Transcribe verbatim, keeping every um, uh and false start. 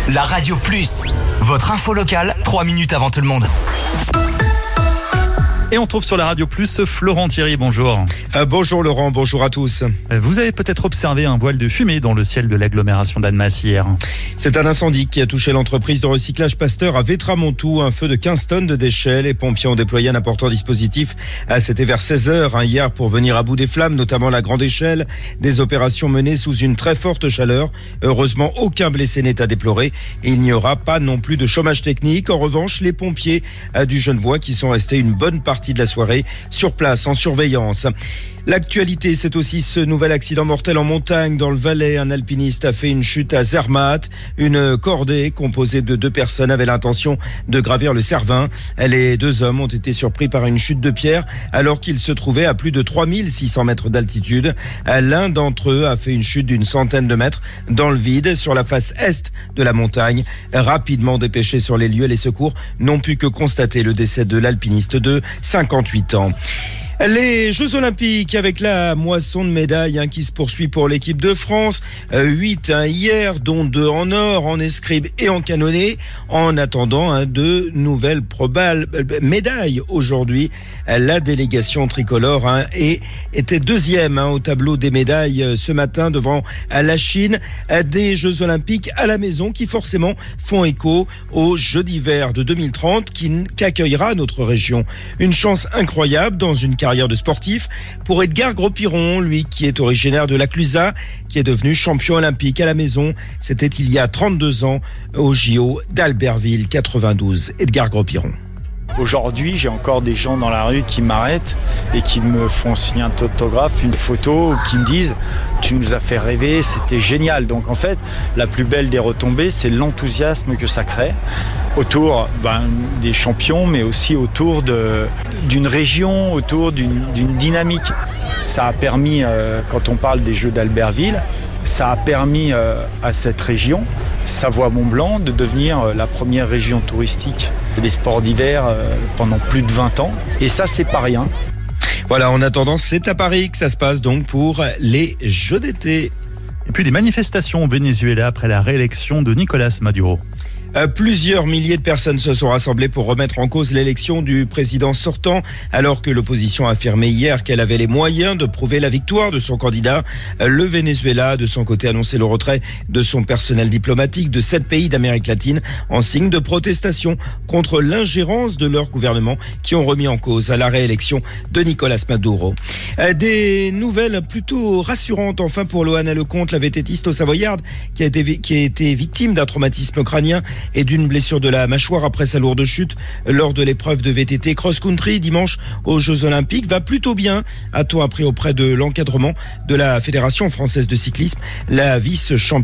La Radio Plus, votre info locale, trois minutes avant tout le monde. Et on trouve sur la Radio Plus Florent Thierry, bonjour. Euh, bonjour Laurent, bonjour à tous. Vous avez peut-être observé un voile de fumée dans le ciel de l'agglomération d'Annemasse hier. C'est un incendie qui a touché l'entreprise de recyclage Pasteur à Vétramontou. Un feu de quinze tonnes de déchets. Les pompiers ont déployé un important dispositif. Ah, c'était vers seize heures hein, hier pour venir à bout des flammes, notamment la grande échelle. Des opérations menées sous une très forte chaleur. Heureusement, aucun blessé n'est à déplorer. Et il n'y aura pas non plus de chômage technique. En revanche, les pompiers ah, du Genevois qui sont restés une bonne partie de la soirée sur place en surveillance. L'actualité, c'est aussi ce nouvel accident mortel en montagne dans le Valais. Un alpiniste a fait une chute à Zermatt. Une cordée composée de deux personnes avait l'intention de gravir le Cervin. Les deux hommes ont été surpris par une chute de pierre alors qu'ils se trouvaient à plus de trois mille six cents mètres d'altitude. L'un d'entre eux a fait une chute d'une centaine de mètres dans le vide sur la face est de la montagne. Rapidement dépêchés sur les lieux, les secours n'ont pu que constater le décès de l'alpiniste de cinquante-huit ans. Les Jeux Olympiques avec la moisson de médailles hein, qui se poursuit pour l'équipe de France. Euh, huit hein, hier, dont deux en or, en escrime et en canonné. En attendant hein, de nouvelles probables médailles aujourd'hui. La délégation tricolore hein, et était deuxième hein, au tableau des médailles euh, ce matin devant euh, la Chine. Euh, des Jeux Olympiques à la maison qui forcément font écho aux Jeux d'hiver de deux mille trente qui, qu'accueillera notre région. Une chance incroyable dans une carrière de sportif pour Edgar Gros-Piron, lui qui est originaire de la Clusaz, qui est devenu champion olympique à la maison. C'était il y a trente-deux ans au J O d'Albertville quatre-vingt-douze. Edgar Gros-Piron. Aujourd'hui, j'ai encore des gens dans la rue qui m'arrêtent et qui me font signer un autographe, une photo, ou qui me disent « Tu nous as fait rêver, c'était génial ». Donc en fait, la plus belle des retombées, c'est l'enthousiasme que ça crée autour ben, des champions, mais aussi autour de, d'une région, autour d'une, d'une dynamique. Ça a permis, euh, quand on parle des Jeux d'Albertville, ça a permis euh, à cette région, Savoie-Mont-Blanc, de devenir euh, la première région touristique des sports d'hiver euh, pendant plus de vingt ans. Et ça, c'est pas rien. Voilà, en attendant, c'est à Paris que ça se passe donc pour les Jeux d'été. Et puis des manifestations au Venezuela après la réélection de Nicolas Maduro. Euh, plusieurs milliers de personnes se sont rassemblées pour remettre en cause l'élection du président sortant, alors que l'opposition a affirmé hier qu'elle avait les moyens de prouver la victoire de son candidat. Euh, le Venezuela, de son côté, a annoncé le retrait de son personnel diplomatique de sept pays d'Amérique latine en signe de protestation contre l'ingérence de leur gouvernement qui ont remis en cause la réélection de Nicolas Maduro. Euh, des nouvelles plutôt rassurantes enfin pour Loana Lecomte, la vététiste savoyarde qui a été, qui a été victime d'un traumatisme crânien et d'une blessure de la mâchoire après sa lourde chute lors de l'épreuve de V T T cross-country dimanche aux Jeux Olympiques. Va plutôt bien, a-t-on appris auprès de l'encadrement de la Fédération française de cyclisme. La vice-championne